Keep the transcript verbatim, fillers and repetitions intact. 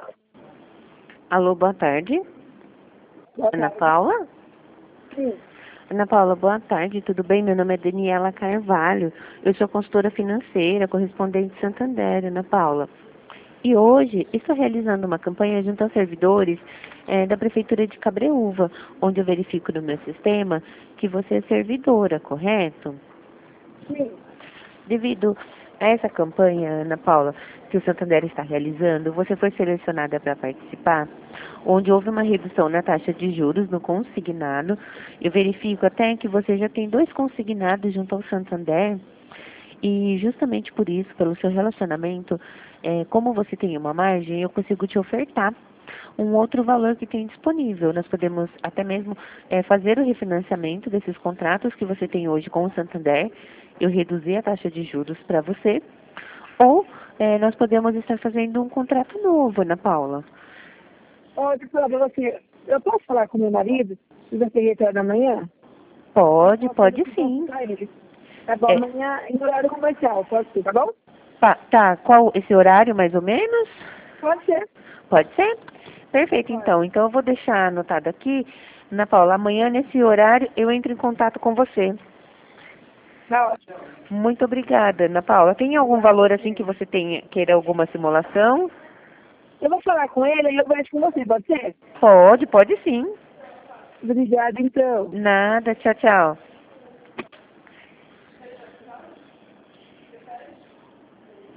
Alô, boa tarde. Boa Ana tarde. Paula? Sim. Ana Paula, boa tarde, tudo bem? Meu nome é Daniela Carvalho. Eu sou consultora financeira, correspondente de Santander, Ana Paula. E hoje estou realizando uma campanha junto aos servidores eh, da Prefeitura de Cabreúva, onde eu verifico no meu sistema que você é servidora, correto? Sim. Devido a essa campanha, Ana Paula, que o Santander está realizando, você foi selecionada para participar, onde houve uma redução na taxa de juros no consignado. Eu verifico até que você já tem dois consignados junto ao Santander, e justamente por isso, pelo seu relacionamento, é, como você tem uma margem, eu consigo te ofertar um outro valor que tem disponível. Nós podemos até mesmo é, fazer o refinanciamento desses contratos que você tem hoje com o Santander, eu reduzir a taxa de juros para você, ou é, nós podemos estar fazendo um contrato novo, Ana Paula. Pode falar pra você. Eu posso falar com meu marido? Se você retorna amanhã? Pode, Posso fazer pode que posso sim. pra ele. Tá bom, É, amanhã em horário comercial, pode ser, tá bom? tá, tá, qual esse horário mais ou menos? Pode ser. Pode ser? Perfeito, Pode. então. Então eu vou deixar anotado aqui, Ana Paula, amanhã nesse horário eu entro em contato com você. Tá ótimo. Muito obrigada, Ana Paula. Tem algum Obrigada. valor assim que você tenha, queira alguma simulação? Eu vou falar com ele e eu vejo com você, pode ser? Pode, pode sim. Obrigada, então. Nada, tchau, tchau.